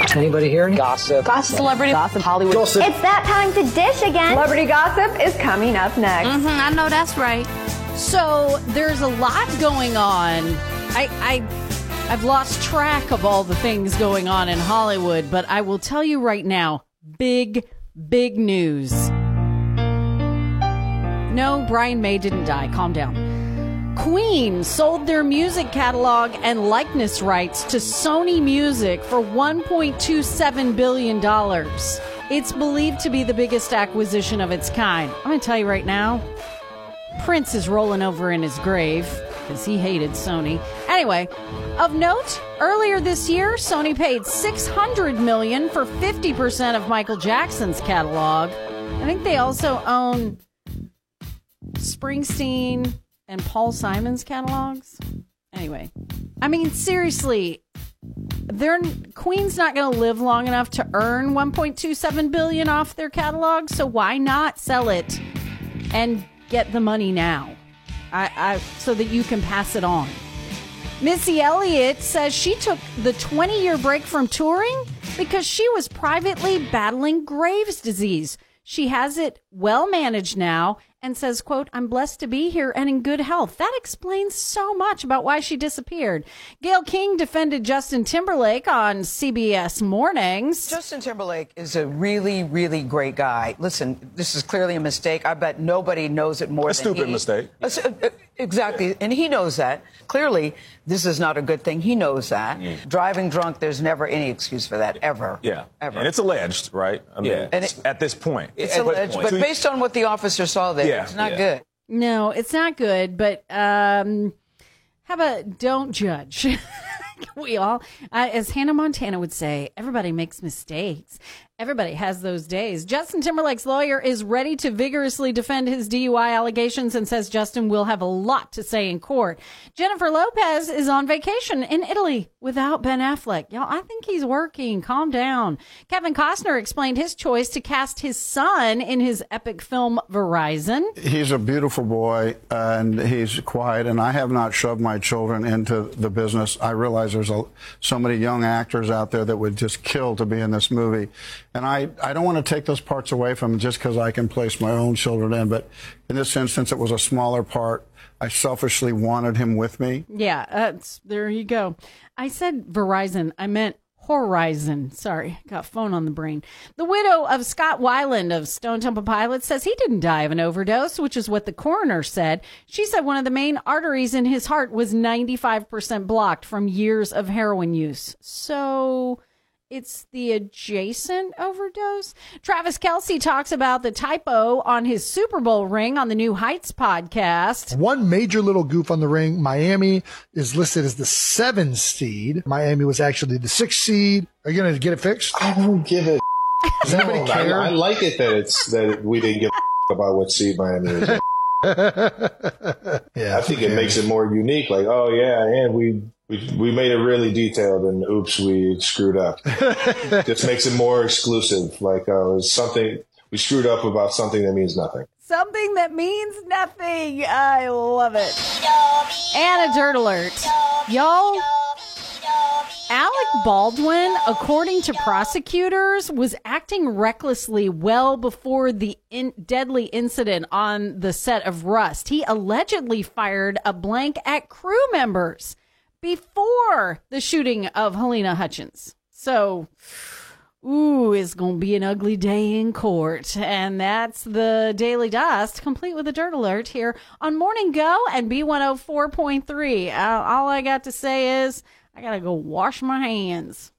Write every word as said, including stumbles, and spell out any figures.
Anybody hear any gossip? Gossip. Celebrity gossip. Hollywood gossip. It's that time to dish again. Celebrity gossip is coming up next. Mm-hmm, I know that's right. So there's a lot going on. I, I, I've lost track of all the things going on in Hollywood, but I will tell you right now, big, big news. No, Brian May didn't die. Calm down. Queen sold their music catalog and likeness rights to Sony Music for one point two seven billion dollars. It's believed to be the biggest acquisition of its kind. I'm going to tell you right now, Prince is rolling over in his grave because he hated Sony. Anyway, of note, earlier this year, Sony paid six hundred million dollars for fifty percent of Michael Jackson's catalog. I think they also own Springsteen and Paul Simon's catalogs. Anyway, I mean, seriously, they're, Queen's not going to live long enough to earn one point two seven billion dollars off their catalog, so why not sell it and get the money now, I, I, so that you can pass it on. Missy Elliott says she took the twenty-year break from touring because she was privately battling Graves' disease. She has it well managed now and says, quote, I'm blessed to be here and in good health. That explains so much about why she disappeared. Gayle King defended Justin Timberlake on C B S Mornings. Justin Timberlake is a really, really great guy. Listen, this is clearly a mistake. I bet nobody knows it more a than he. A stupid mistake. A, exactly. And he knows that. Clearly, this is not a good thing. He knows that. Mm. Driving drunk, there's never any excuse for that, ever. Yeah. Ever. And it's alleged, right? I mean, yeah. And it, at this point. It's at alleged, point. but based on what the officer saw there, yeah, it's not yeah. good. No, it's not good, but um, how about don't judge? We all, uh, as Hannah Montana would say, everybody makes mistakes. Everybody has those days. Justin Timberlake's lawyer is ready to vigorously defend his D U I allegations and says Justin will have a lot to say in court. Jennifer Lopez is on vacation in Italy without Ben Affleck. Y'all, I think he's working. Calm down. Kevin Costner explained his choice to cast his son in his epic film Verizon. He's a beautiful boy, and he's quiet, and I have not shoved my children into the business. I realize there's a, so many young actors out there that would just kill to be in this movie. And I, I don't want to take those parts away from him just because I can place my own children in. But in this instance, it was a smaller part. I selfishly wanted him with me. Yeah, uh, there you go. I said Verizon. I meant Horizon. Sorry, got phone on the brain. The widow of Scott Weiland of Stone Temple Pilots says he didn't die of an overdose, which is what the coroner said. She said one of the main arteries in his heart was ninety-five percent blocked from years of heroin use. So it's the adjacent overdose. Travis Kelce talks about the typo on his Super Bowl ring on the New Heights podcast. One major little goof on the ring. Miami is listed as the seven seed. Miami was actually the six seed. Are you going to get it fixed? I don't give a Does anybody no, care? I, I like it that it's that we didn't give a about what seed Miami is in. Yeah, I think it makes it more unique. Like, oh yeah, and we we we made it really detailed, and oops, we screwed up. Just makes it more exclusive. Like, uh, it's something we screwed up about something that means nothing. Something that means nothing. I love it. And a dirt alert, y'all. Alec Baldwin, according to prosecutors, was acting recklessly well before the in- deadly incident on the set of Rust. He allegedly fired a blank at crew members before the shooting of Helena Hutchins. So, ooh, it's going to be an ugly day in court. And that's the Daily Dust, complete with a dirt alert here on Morning Go and B one oh four point three. Uh, all I got to say is, I gotta go wash my hands.